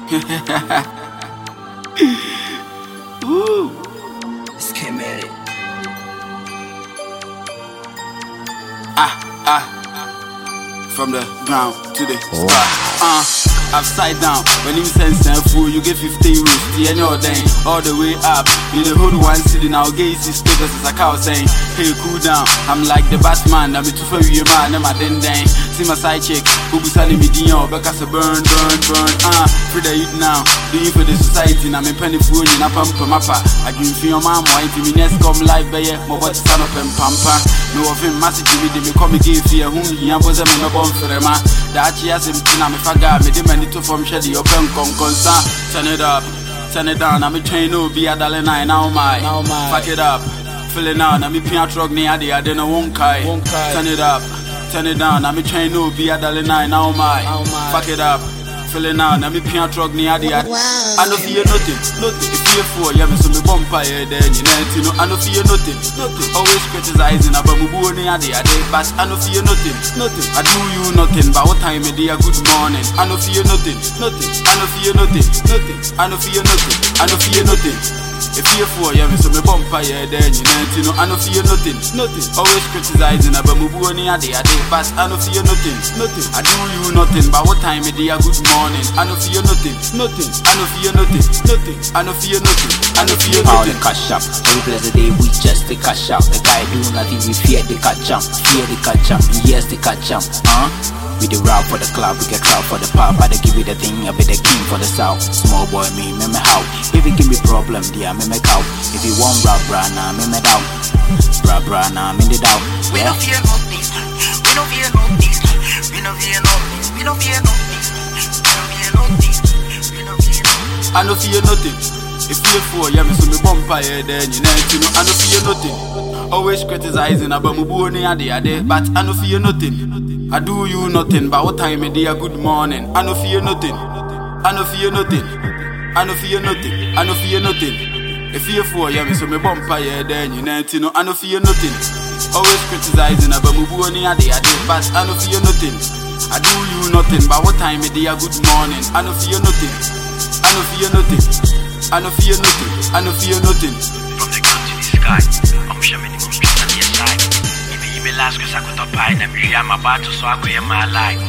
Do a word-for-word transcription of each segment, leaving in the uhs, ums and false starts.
Woo! Let's get at it. Ah, ah. From the ground to the start. Uh, upside down. When you sense and fool, you get fifteen rules. The any other day, all the way up. You the hood one city now. Gaze is status as a cow saying, hey, cool down. I'm like the Batman. I'm a two for you, man. I'm a den dang. See my side chick. Who be selling me Dion. Because a burn, burn, burn. Uh, free the youth now. Doing for the society. I'm a penny fool. You know, pump mappa. I give you your mom. White me next come live. Baby, my body stand up and pampa. No of him, massive me. They come again fear. Whom he was a man about for them. That she has him. I'm a faga. Me demand it to from Shady. Open con concern. Turn it up. Turn it down. I'm a train. No, be a dollar nine. Now my. Fuck it up. Feeling out. I'm a piano truck near the. I don't know. Won't kai. Turn it up. Turn it down, I'm a train no be a dollar nine now my fuck it up, feeling out, I'm a piano truck near the I know fear nothing, nothing. If you're for yeah, me so me bumper then you know, I know fear nothing, nothing. Always criticizing about me boo near the day, but I know fear nothing, nothing. I do you nothing, but what time a day a good morning. I know fear nothing, nothing. I know fear nothing, nothing. I know fear nothing, I know fear nothing. If you're for yeah, me so me bumper then you know, I know fear nothing, nothing. Always criticizing about me boo near the day, but I know fear nothing, nothing. I do you nothing, but what time a day a good morning. I know fear nothing, nothing. I know fear nothing, nothing. I know fear nothing, I know fear nothing. All the cash up, every blessed day we just the cash out. The guy do nothing, we fear the catch up, fear the catch up, yes the catch up, huh? We the rap for the club, we get crowd for the pub. I give you the thing, I be the king for the south. Small boy me, me me how. If you give me problem, dear, me me cow. If you want bra bra, nah, me me down. Bra bra, nah, me the down. We don't fear nothing, we don't fear nothing, we don't fear nothing, we don't fear nothing, we don't fear nothing, we don't fear nothing. I know fear nothing. If you're for yeah, me so me bumper then you know, I know fear nothing. Always criticizing about me boo near the day, but I know fear nothing. I do you nothing, but what time a day a good morning. I know fear nothing, I know fear nothing, I know fear nothing, I know fear nothing. If you're for yeah, me so me bumper then you know, I know fear nothing. Always criticizing about me boo near the day, but I know fear nothing. I do you nothing, but what time a day a good morning. I know fear nothing, I know fear nothing, I know fear nothing, I know fear nothing. From the ground to the sky, I'm sure many more streets on the side. If you last cause I could up high, and I'm my battle so I could hear my life.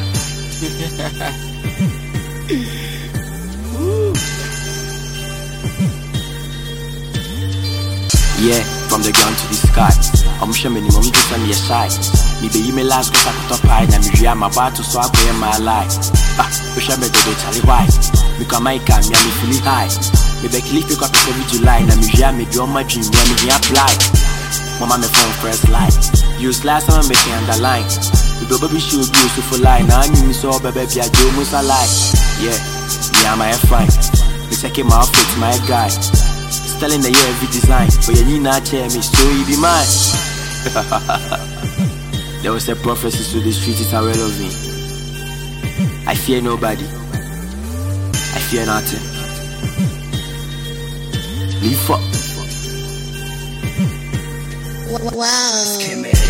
Yeah, from the ground to the sky, I'm sure many more streets on the side. Maybe you may last cause I could up high, and I'm my battle so I could hear my life. Ah, wish I made the day Charlie White. Because my car, me I'm feeling high. Maybe clip pick up every July, and I'm me do my dream, when me apply. Mama me phone first light. Use last time I make it underline. The baby should be used for line. Now I need me so baby I do most I like. Yeah, me I'm my fine. Me take my outfit, my guy. Styling the year every design. But you need not tell me, so you be mine. There was a prophecy to the street, it's aware of me. I fear nobody. I fear nothing. Leave up. Wow.